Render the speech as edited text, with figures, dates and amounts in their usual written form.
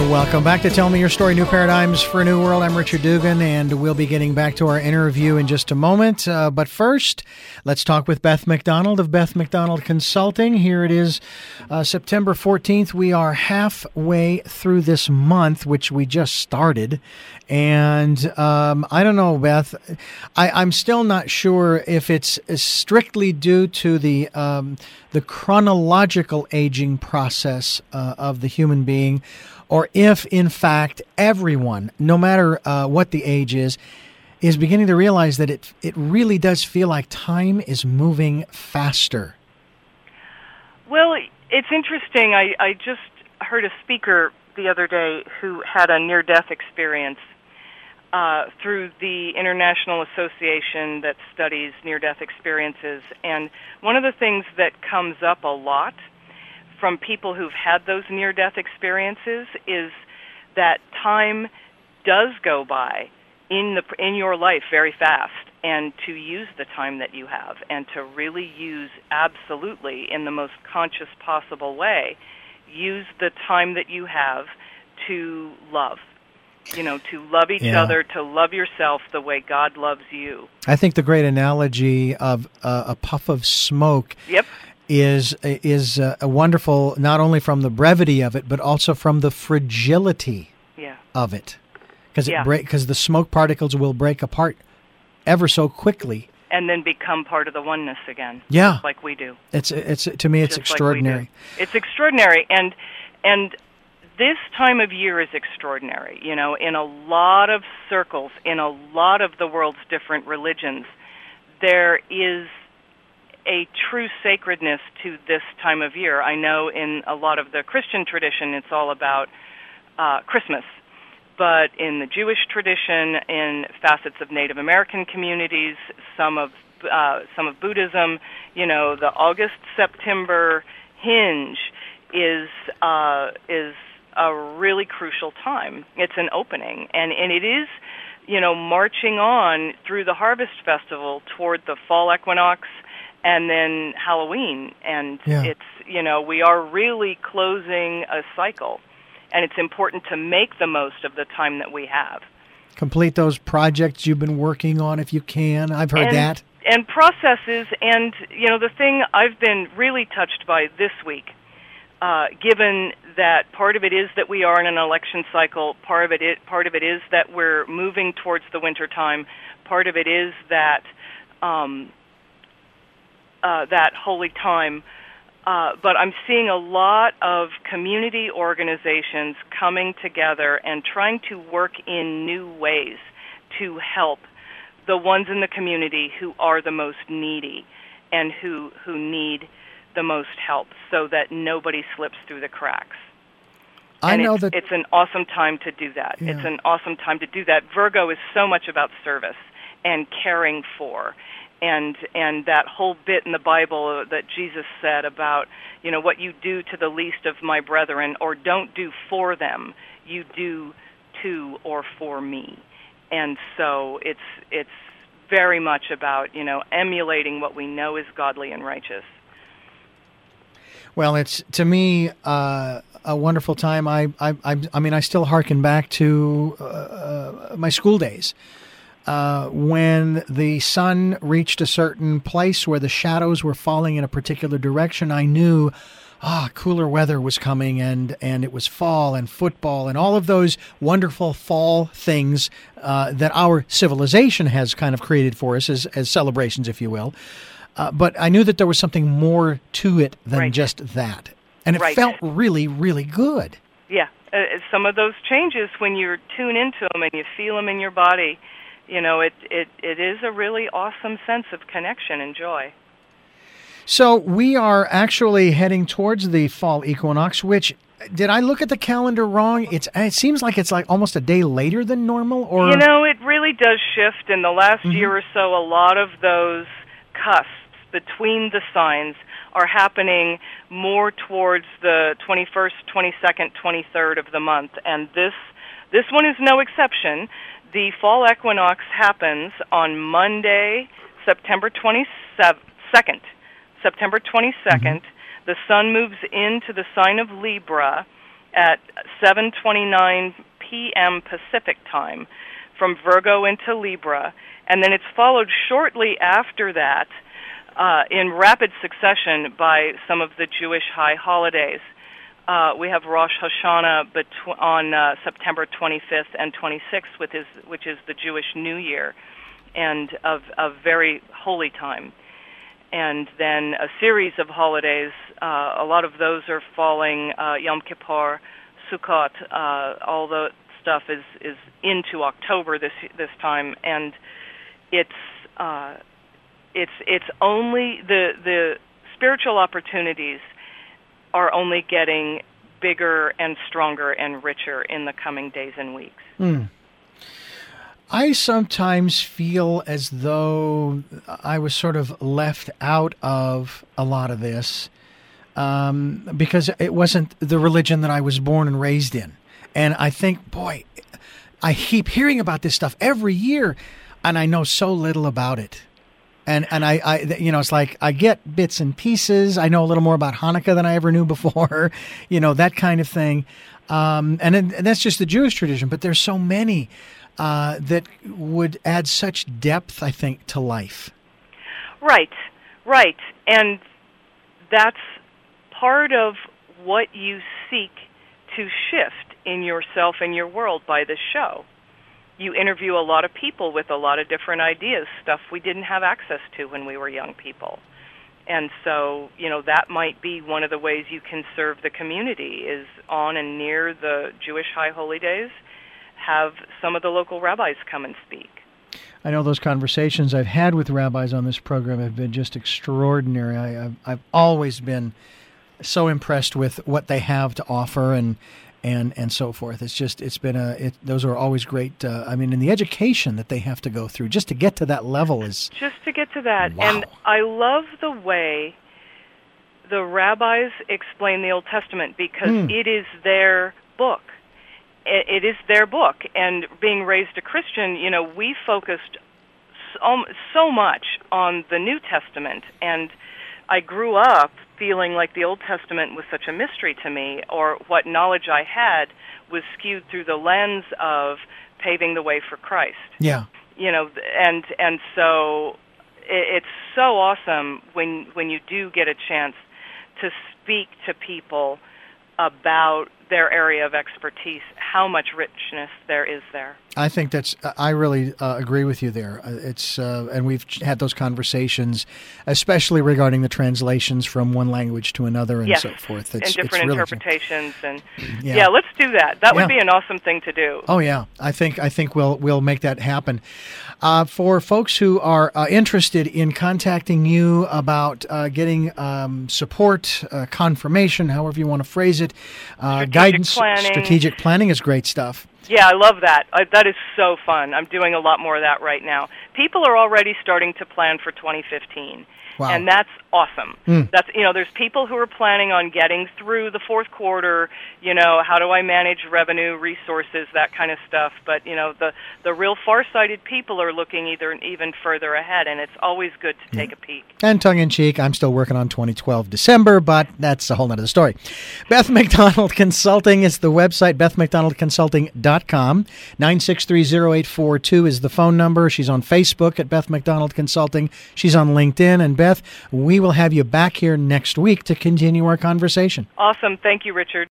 Welcome back to Tell Me Your Story, New Paradigms for a New World. I'm Richard Dugan, and we'll be getting back to our interview in just a moment. But first, let's talk with Beth McDonald of Beth McDonald Consulting. Here it is, September 14th. We are halfway through this month, which we just started. And I don't know, Beth, I'm still not sure if it's strictly due to the chronological aging process of the human being, or if, in fact, everyone, no matter what the age is beginning to realize that it really does feel like time is moving faster. Well, it's interesting. I just heard a speaker the other day who had a near-death experience through the International Association that studies near-death experiences. And one of the things that comes up a lot from people who've had those near-death experiences is that time does go by in your life very fast, and to use the time that you have and to really use absolutely in the most conscious possible way, use the time that you have to love. To love each other, to love yourself the way God loves you. I think the great analogy of a puff of smoke is a wonderful, not only from the brevity of it, but also from the fragility of it. Because the smoke particles will break apart ever so quickly. And then become part of the oneness again. Yeah. Just like we do. It's to me, it's just extraordinary. Like it's extraordinary. And this time of year is extraordinary. In a lot of circles, in a lot of the world's different religions, there is a true sacredness to this time of year. I know in a lot of the Christian tradition, it's all about Christmas. But in the Jewish tradition, in facets of Native American communities, some of Buddhism, the August-September hinge is a really crucial time. It's an opening, and it is, marching on through the Harvest Festival toward the fall equinox and then Halloween. And it's, we are really closing a cycle, and it's important to make the most of the time that we have. Complete those projects you've been working on if you can. I've heard that. And processes, and, the thing I've been really touched by this week, given that part of it is that we are in an election cycle, part of it is that we're moving towards the winter time, part of it is that that holy time. But I'm seeing a lot of community organizations coming together and trying to work in new ways to help the ones in the community who are the most needy and who need the most help, so that nobody slips through the cracks. It's an awesome time to do that. Yeah. It's an awesome time to do that. Virgo is so much about service and caring for. And that whole bit in the Bible that Jesus said about, what you do to the least of my brethren, or don't do for them, you do to or for me. And so it's very much about, emulating what we know is godly and righteous. Well, it's, to me, a wonderful time. I mean, I still hearken back to my school days. When the sun reached a certain place where the shadows were falling in a particular direction, I knew, cooler weather was coming, and it was fall and football and all of those wonderful fall things that our civilization has kind of created for us as celebrations, if you will. But I knew that there was something more to it than just that. And it felt really, really good. Yeah. Some of those changes, when you tune into them and you feel them in your body, it is a really awesome sense of connection and joy. So we are actually heading towards the fall equinox, which, did I look at the calendar wrong? It seems like it's like almost a day later than normal, or it really does shift. In the last year or so, a lot of those cusps between the signs are happening more towards the 21st, 22nd, 23rd of the month, and this one is no exception. The fall equinox happens on Monday, September 22nd. September 22nd, the sun moves into the sign of Libra at 7:29 p.m. Pacific time from Virgo into Libra, and then it's followed shortly after that in rapid succession by some of the Jewish high holidays. We have Rosh Hashanah on September 25th and 26th, which is the Jewish New Year, and a very holy time. And then a series of holidays. A lot of those are falling Yom Kippur, Sukkot. All the stuff is into October this time, and it's only the spiritual opportunities are only getting bigger and stronger and richer in the coming days and weeks. I sometimes feel as though I was sort of left out of a lot of this because it wasn't the religion that I was born and raised in. And I think, boy, I keep hearing about this stuff every year, and I know so little about it. And I it's like I get bits and pieces. I know a little more about Hanukkah than I ever knew before, that kind of thing. And that's just the Jewish tradition. But there's so many that would add such depth, I think, to life. Right. And that's part of what you seek to shift in yourself and your world by this show. You interview a lot of people with a lot of different ideas, stuff we didn't have access to when we were young people. And so, that might be one of the ways you can serve the community is on and near the Jewish High Holy Days, have some of the local rabbis come and speak. I know those conversations I've had with rabbis on this program have been just extraordinary. I've always been so impressed with what they have to offer and so forth. Those are always great. In the education that they have to go through just to get to that level is... Just to get to that. Wow. And I love the way the rabbis explain the Old Testament because it is their book. It is their book. And being raised a Christian, we focused so much on the New Testament. And I grew up feeling like the Old Testament was such a mystery to me, or what knowledge I had was skewed through the lens of paving the way for Christ. Yeah. And so it's so awesome when you do get a chance to speak to people about their area of expertise, how much richness there is there. I think I really agree with you there. And we've had those conversations, especially regarding the translations from one language to another and so forth. And different interpretations. And yeah, let's do that. That would be an awesome thing to do. Oh yeah, I think we'll make that happen. For folks who are interested in contacting you about getting support, confirmation, however you want to phrase it, guidance, strategic planning is great stuff. Yeah, I love that. That is so fun. I'm doing a lot more of that right now. People are already starting to plan for 2015. Wow. And that's awesome. That's there's people who are planning on getting through the fourth quarter, how do I manage revenue, resources, that kind of stuff. But, the real far-sighted people are looking even further ahead, and it's always good to take a peek. And tongue-in-cheek, I'm still working on 2012 December, but that's a whole nother story. Beth McDonald Consulting is the website, bethmcdonaldconsulting.com. 9630842 is the phone number. She's on Facebook at Beth McDonald Consulting. She's on LinkedIn. And Beth, we will have you back here next week to continue our conversation. Awesome. Thank you, Richard.